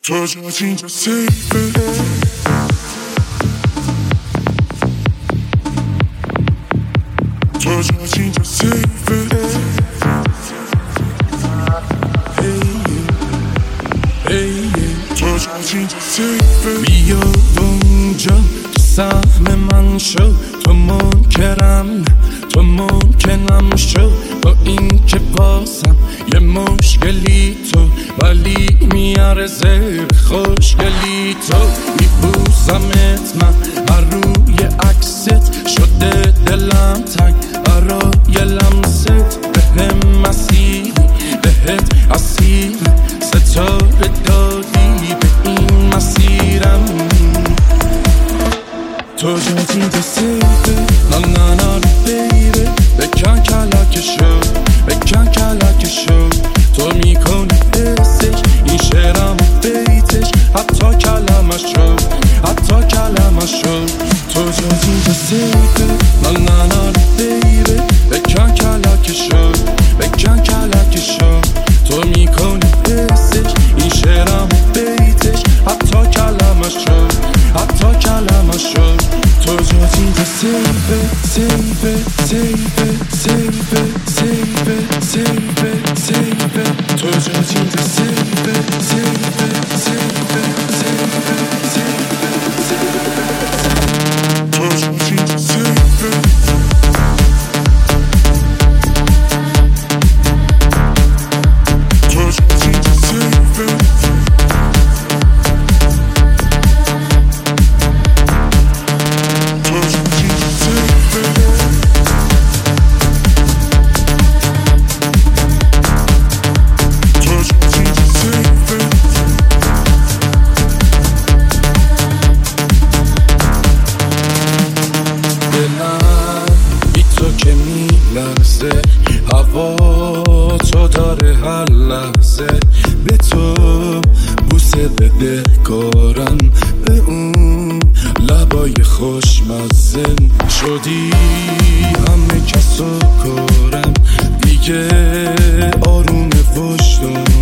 تو جات اینجا سیفه، تو جات اینجا سیفه. تو جات اینجا سیفه. بیا اونجا تو سهم من شو، تو منکرم تو ممکنم شو، با این که بازم یه مشکلی تو، ولی میارزه خوشگلی تو. میبوسمت من هر روی عکست، شده دلم تنگ برای لمست. بهم مسیری بهت اسیر، ستاره دادی به این مسیرم. تو جات اینجا سیفه، نه نه نه بیبه. بکن کلکشو بکن کلکشو، تو میکنی حسش این شعرم و بیتش، حتی کلمشو حتی کلمشو. تو جات اینجا سیفه، نه نه نه بیبه. بکن کلکشو بکن کلکشو، تو میکنی حسش این شعرم و بیتش، حتی کلمشو حتی کلمشو. تو جات اینجا سیفه سیفه سیفه سیفه سیفه سیفه سیفه. تو جات اینجا سیفه سیفه سیفه سیفه سیفه سیفه. تو جات اینجا سیفه. تو جات اینجا سیفه. هوا تو داره هر لحظه، به تو بوسه بده کارم، به اون لبای خوشمزه. شدی همه کسو کارم دیگه، آروم وجدان